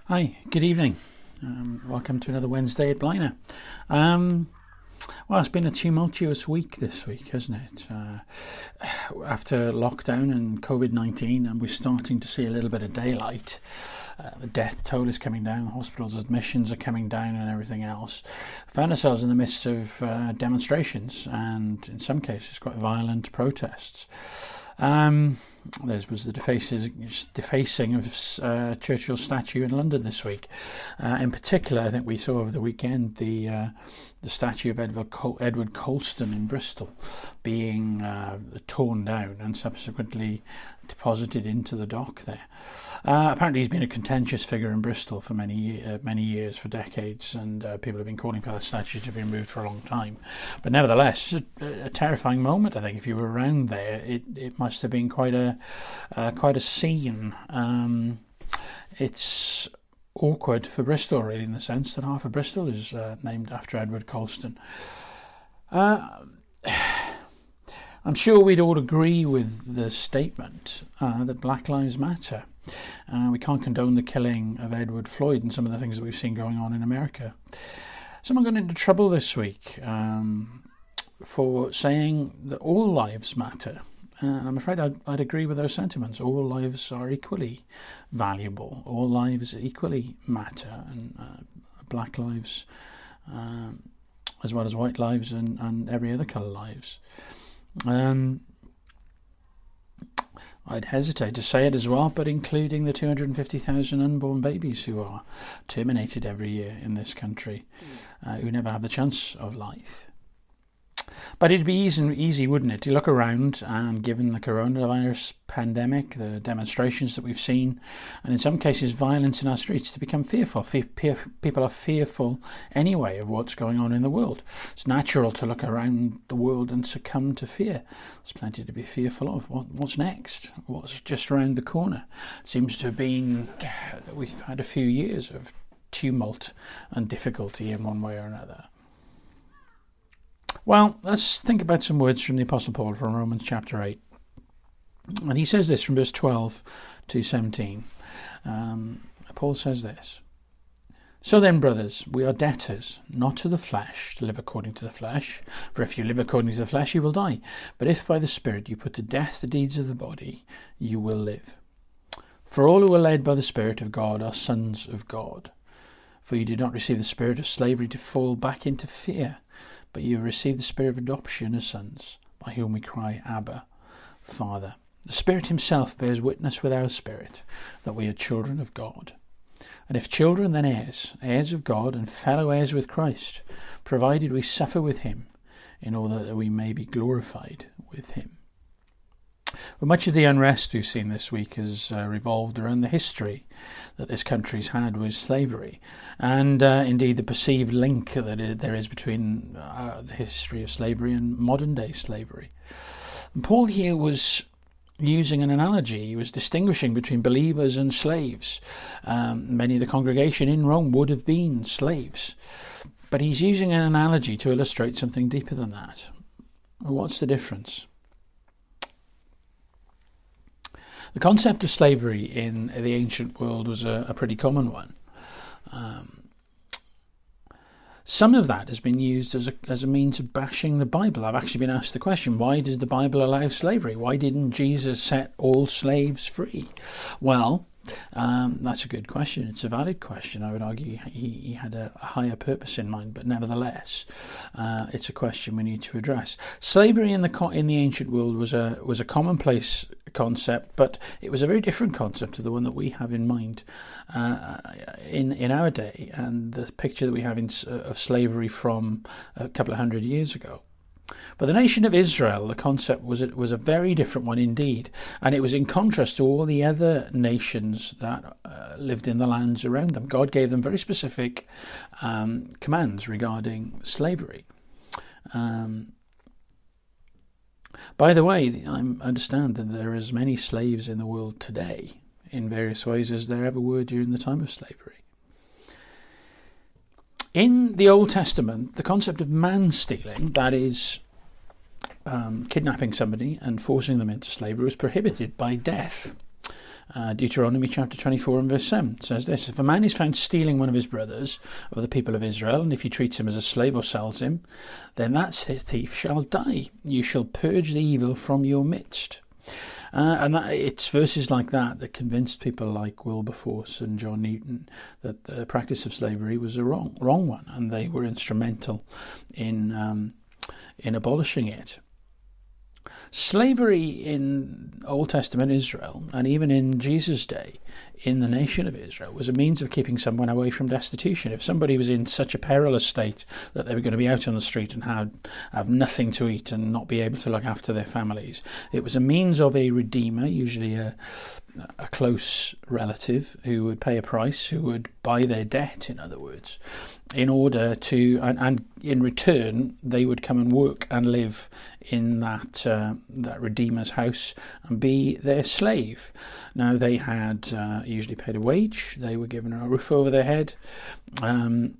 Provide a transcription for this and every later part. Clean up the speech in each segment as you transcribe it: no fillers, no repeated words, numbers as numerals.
Hi, good evening. Welcome to another Wednesday at Bliner. Well, it's been a tumultuous week this week, hasn't it? After lockdown and COVID-19, and we're starting to see a little bit of daylight. The death toll is coming down, hospitals admissions are coming down and everything else. Found ourselves in the midst of demonstrations and, in some cases, quite violent protests. There was the defacing of Churchill's statue in London this week. In particular, I think we saw over the weekend the statue of Edward Colston in Bristol being torn down and subsequently deposited into the dock there. Apparently he's been a contentious figure in Bristol for many years, for decades, and people have been calling for that statue to be removed for a long time. But nevertheless, it's a terrifying moment. I think if you were around there, it must have been quite a scene. It's awkward for Bristol, really, in the sense that half of Bristol is named after Edward Colston. I'm sure we'd all agree with the statement that Black Lives Matter. We can't condone the killing of Edward Floyd and some of the things that we've seen going on in America. Someone got into trouble this week for saying that all lives matter. And I'm afraid I'd agree with those sentiments. All lives are equally valuable. All lives equally matter. And black lives, as well as white lives and every other colour lives. I'd hesitate to say it as well, but including the 250,000 unborn babies who are terminated every year in this country, who never have the chance of life. But it'd be easy, wouldn't it, to look around and, given the coronavirus pandemic, the demonstrations that we've seen, and in some cases violence in our streets, to become fearful. People are fearful anyway of what's going on in the world. It's natural to look around the world and succumb to fear. There's plenty to be fearful of. What's next? What's just around the corner? It seems to have been that we've had a few years of tumult and difficulty in one way or another. Well, let's think about some words from the Apostle Paul from Romans chapter 8. And he says this from verse 12 to 17. Paul says this: "So then, brothers, we are debtors, not to the flesh, to live according to the flesh. For if you live according to the flesh, you will die. But if by the Spirit you put to death the deeds of the body, you will live. For all who are led by the Spirit of God are sons of God. For you did not receive the spirit of slavery to fall back into fear, but you have received the spirit of adoption as sons, by whom we cry, Abba, Father. The Spirit himself bears witness with our spirit that we are children of God. And if children, then heirs, heirs of God and fellow heirs with Christ, provided we suffer with him, in order that we may be glorified with him." Well, much of the unrest we've seen this week has revolved around the history that this country's had with slavery, and indeed the perceived link that there is between the history of slavery and modern-day slavery. And Paul here was using an analogy. He was distinguishing between believers and slaves. Many of the congregation in Rome would have been slaves, but he's using an analogy to illustrate something deeper than that. What's the difference? The concept of slavery in the ancient world was a pretty common one. Some of that has been used as a means of bashing the Bible. I've actually been asked the question, why does the Bible allow slavery? Why didn't Jesus set all slaves free? Well, that's a good question. It's a valid question. I would argue he had a higher purpose in mind, but nevertheless, it's a question we need to address. Slavery in the ancient world was a commonplace concept, but it was a very different concept to the one that we have in mind in our day, and the picture that we have of slavery from a couple of hundred years ago. For the nation of Israel, the concept was a very different one indeed, and it was in contrast to all the other nations that lived in the lands around them. God gave them very specific commands regarding slavery. By the way, I understand that there are as many slaves in the world today, in various ways, as there ever were during the time of slavery. In the Old Testament, the concept of man-stealing, that is, kidnapping somebody and forcing them into slavery, was prohibited by death. Deuteronomy chapter 24 and verse 7 says this: if a man is found stealing one of his brothers of the people of Israel, and if he treats him as a slave or sells him, then that thief shall die. You shall purge the evil from your midst. It's verses like that convinced people like Wilberforce and John Newton that the practice of slavery was a wrong one, and they were instrumental in abolishing it. Slavery in Old Testament Israel, and even in Jesus' day, in the nation of Israel, was a means of keeping someone away from destitution. If somebody was in such a perilous state that they were going to be out on the street and have nothing to eat and not be able to look after their families, it was a means of a redeemer, usually a close relative, who would pay a price, who would buy their debt, in other words, in order to, and in return, they would come and work and live in that redeemer's house and be their slave. Now, they had usually paid a wage. They were given a roof over their head. The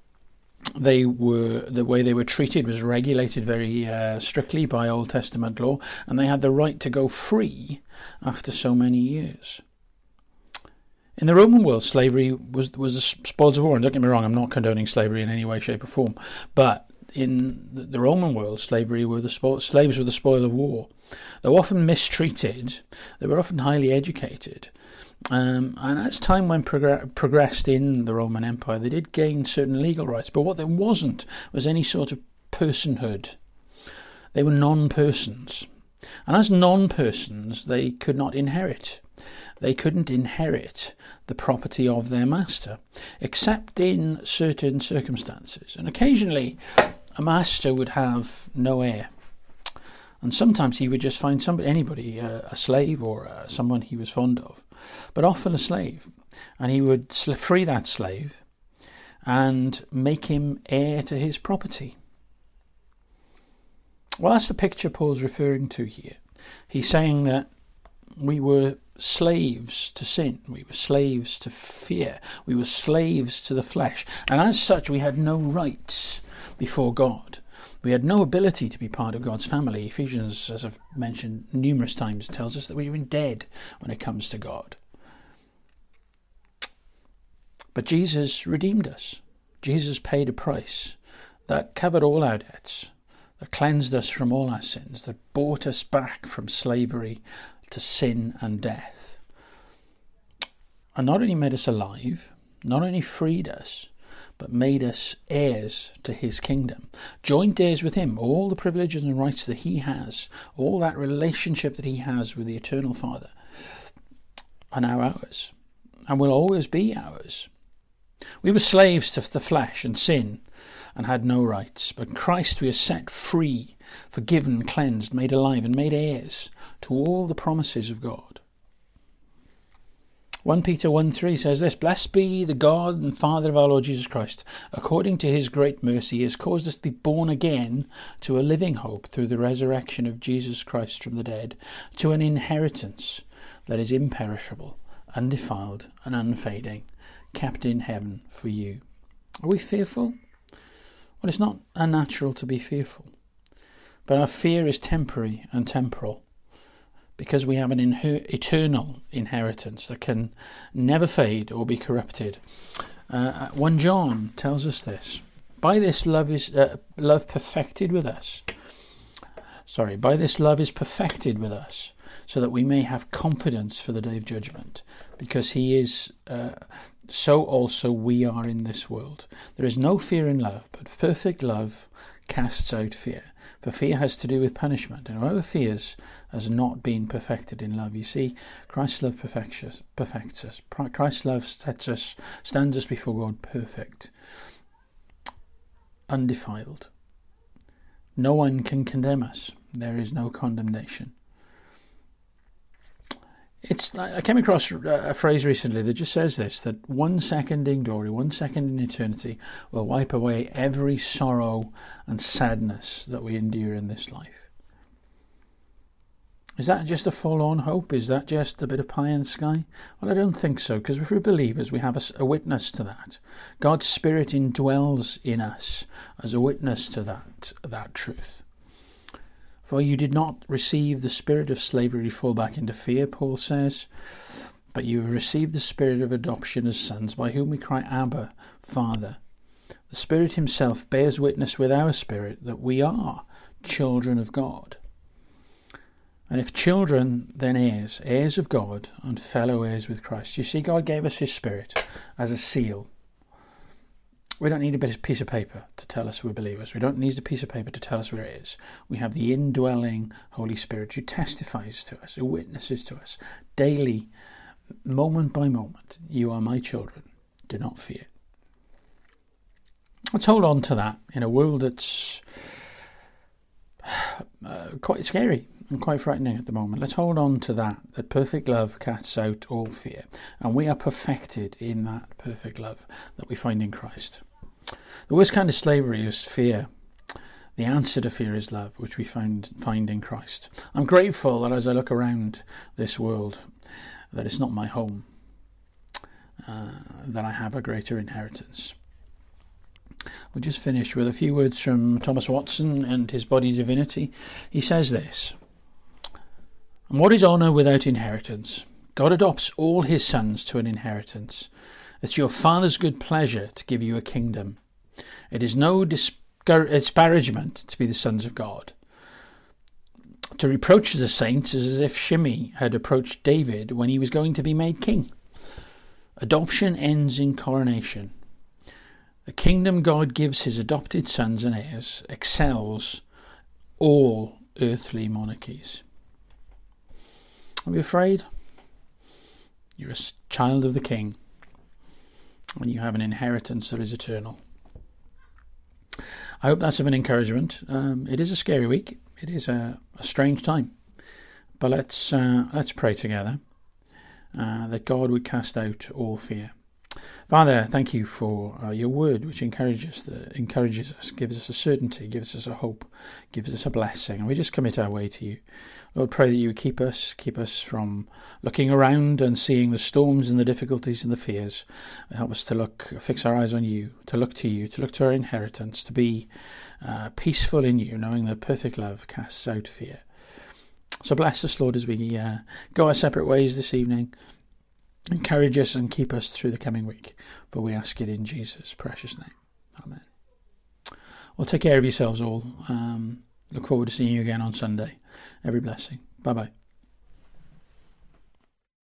way they were treated was regulated very strictly by Old Testament law, and they had the right to go free after so many years. In the Roman world, slavery was the spoils of war, and don't get me wrong, I'm not condoning slavery in any way, shape or form, but in the Roman world, slaves were the spoil of war. They were often mistreated, they were often highly educated, and as time progressed in the Roman Empire, they did gain certain legal rights, but what there wasn't was any sort of personhood. They were non-persons, and as non-persons, they could not inherit. They couldn't inherit the property of their master, except in certain circumstances. And occasionally, a master would have no heir. And sometimes he would just find anybody, a slave or someone he was fond of, but often a slave. And he would free that slave and make him heir to his property. Well, that's the picture Paul's referring to here. He's saying that we were slaves to sin, we were slaves to fear, we were slaves to the flesh, and as such we had no rights before God. We had no ability to be part of God's family. Ephesians, as I've mentioned numerous times, tells us that we were dead when it comes to God. But Jesus redeemed us. Jesus paid a price that covered all our debts, that cleansed us from all our sins, that bought us back from slavery to sin and death, and not only made us alive, not only freed us, but made us heirs to his kingdom, joint heirs with him. All the privileges and rights that he has, all that relationship that he has with the eternal Father, are now ours, and will always be ours. We were slaves to the flesh and sin, and had no rights, but in Christ we are set free, forgiven, cleansed, made alive, and made heirs to all the promises of God. 1 Peter 1:3 says this: Blessed be the God and Father of our Lord Jesus Christ. According to his great mercy, he has caused us to be born again to a living hope through the resurrection of Jesus Christ from the dead, to an inheritance that is imperishable, undefiled, and unfading, kept in heaven for you. Are we fearful? Well, it's not unnatural to be fearful, but our fear is temporary and temporal, because we have an eternal inheritance that can never fade or be corrupted. 1 John tells us this: By this love is perfected with us. By this love is perfected with us, so that we may have confidence for the day of judgment, because he is. So also we are in this world. There is no fear in love, but perfect love casts out fear. For fear has to do with punishment, and whoever fears has not been perfected in love. You see, Christ's love perfects us. Christ's love stands us before God perfect, undefiled. No one can condemn us. There is no condemnation. I came across a phrase recently that just says this, that 1 second in glory, 1 second in eternity will wipe away every sorrow and sadness that we endure in this life. Is that just a forlorn hope? Is that just a bit of pie in the sky? Well, I don't think so, because if we're believers, we have a witness to that. God's Spirit indwells in us as a witness to that truth. For you did not receive the spirit of slavery to fall back into fear, Paul says, but you have received the Spirit of adoption as sons, by whom we cry, Abba, Father. The Spirit himself bears witness with our spirit that we are children of God. And if children, then heirs, heirs of God and fellow heirs with Christ. You see, God gave us his Spirit as a seal. We don't need a piece of paper to tell us we're believers. We don't need a piece of paper to tell us we're heirs. We have the indwelling Holy Spirit who testifies to us, who witnesses to us daily, moment by moment. You are my children. Do not fear. Let's hold on to that in a world that's quite scary and quite frightening at the moment. Let's hold on to that perfect love casts out all fear. And we are perfected in that perfect love that we find in Christ. The worst kind of slavery is fear. The answer to fear is love, which we find in Christ. I'm grateful that as I look around this world, that it's not my home, that I have a greater inheritance. We'll just finish with a few words from Thomas Watson and his Body Divinity. He says this: "And what is honour without inheritance? God adopts all his sons to an inheritance. It's your Father's good pleasure to give you a kingdom. It is no disparagement to be the sons of God. To reproach the saints is as if Shimei had approached David when he was going to be made king. Adoption ends in coronation. The kingdom God gives his adopted sons and heirs excels all earthly monarchies." Are you afraid? You're a child of the King, and you have an inheritance that is eternal. I hope that's of an encouragement. It is a scary week. It is a strange time. But let's pray together that God would cast out all fear. Father, thank you for your word, which encourages us, gives us a certainty, gives us a hope, gives us a blessing. And we just commit our way to you. Lord, pray that you would keep us from looking around and seeing the storms and the difficulties and the fears. Help us to fix our eyes on you, to look to our inheritance, to be peaceful in you, knowing that perfect love casts out fear. So bless us, Lord, as we go our separate ways this evening. Encourage us and keep us through the coming week, for we ask it in Jesus' precious name. Amen. Well, take care of yourselves all. Look forward to seeing you again on Sunday. Every blessing. Bye-bye.